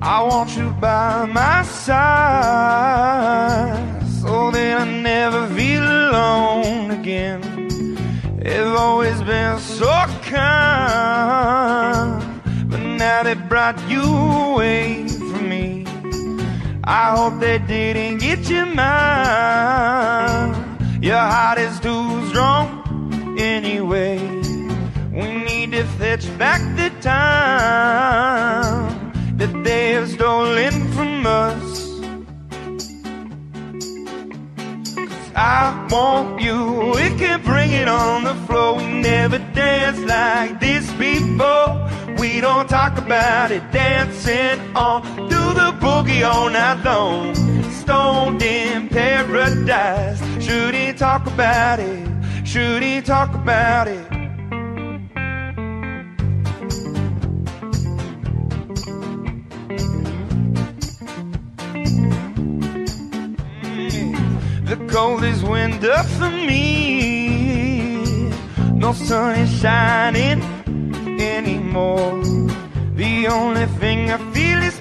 I want you by my side, so that I never feel alone again. They've always been so kind, but now they brought you away from me. I hope they didn't get you mine. Your heart is too strong anyway. We need to fetch back the time that they have stolen from us. 'Cause I want you, we can bring it on the floor. We never danced like this before. We don't talk about it, dancing on, do the boogie all night long. Stoned in paradise, should he talk about it? Should he talk about it? The coldest winter for me, no sun is shining anymore. The only thing I feel is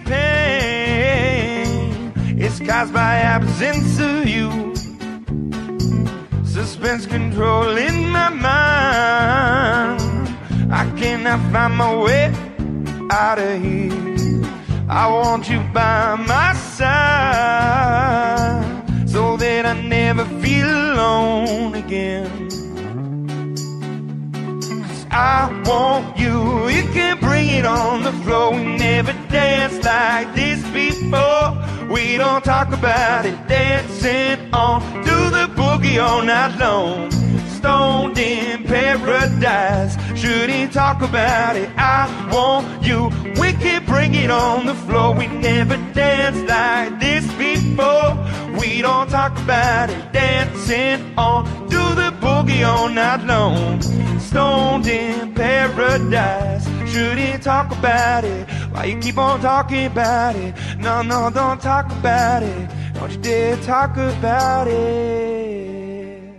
pain. It's caused by absence of you. Suspense controlling my mind. I cannot find my way out of here. I want you by my side, so that I never feel alone again. 'Cause I want you, you can bring it on the floor. We never danced like this before. We don't talk about it, dancing on, do the boogie all night long. Stoned in paradise, should he talk about it? I want you, we can bring it on the floor. We never danced like this before. We don't talk about it, dancing on, do the boogie all night long. Stoned in paradise, should he talk about it? Why you keep on talking about it? No, no, don't talk about it. Don't you dare talk about it.